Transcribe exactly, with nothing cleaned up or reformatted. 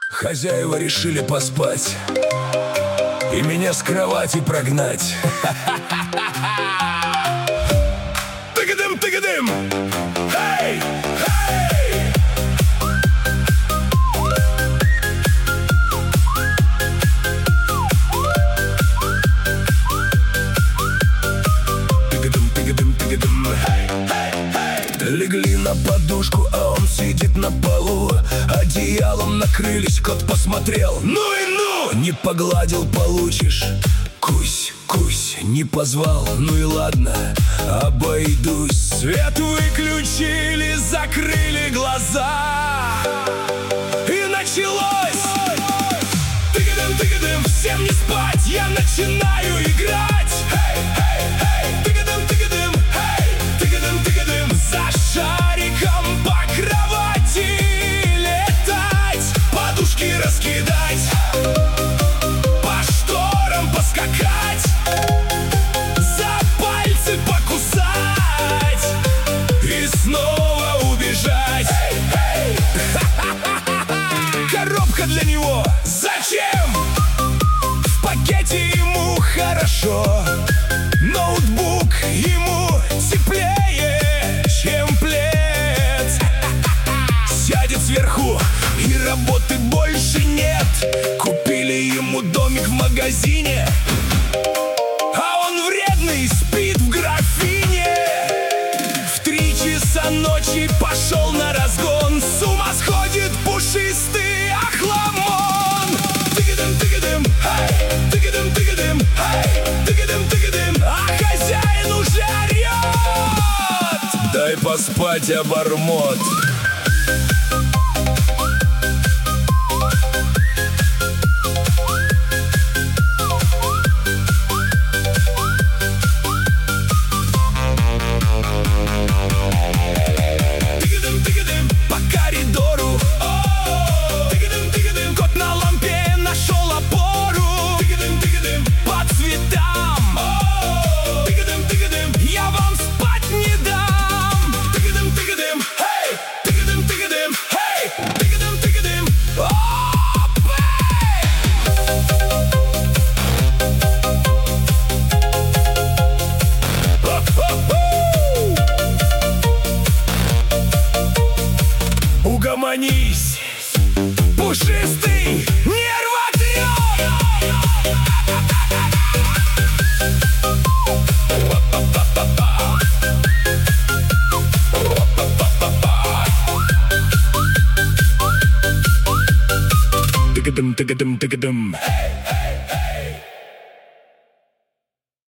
Хозяева решили поспать и меня с кровати прогнать. Тыгадым, тыгадым! Эй! Эй! Тыгадым, тыгадым, тыгадым! Эй! Эй! Эй! Легли на подушку, а он сидит на полу. Одеялом накрылись, кот посмотрел. Ну и ну! Не погладил, получишь. Кусь, кусь, не позвал. Ну и ладно, обойдусь. Свет выключили, закрыли глаза. И началось! Тыгадым, тыгадым, всем не спать. Я начинаю играть. Эй, эй, эй! Тыгадым, тыгадым, эй! Тыгадым, тыгадым, за шариком по кровати летать, подушки раскидать, по шторам поскакать, за пальцы покусать и снова убежать. Эй, эй! Коробка для него зачем? В пакете ему хорошо. Ноутбук ему теплее, чем плед. Сядет сверху и работы больше нет. Купили ему домик в магазине, а он вредный, спит в графине. В три часа ночи пошел на разгон. С ума сходит пушистый охламон. Тыгадым, тыгадым, эй! Тыгадым, тыгадым, эй! Тыгадым, тыгадым, а хозяин уже орет. Дай поспать, обормот. Угомонись, пушистый нервотреп! Тыгадым, тыгадым, тыгадым.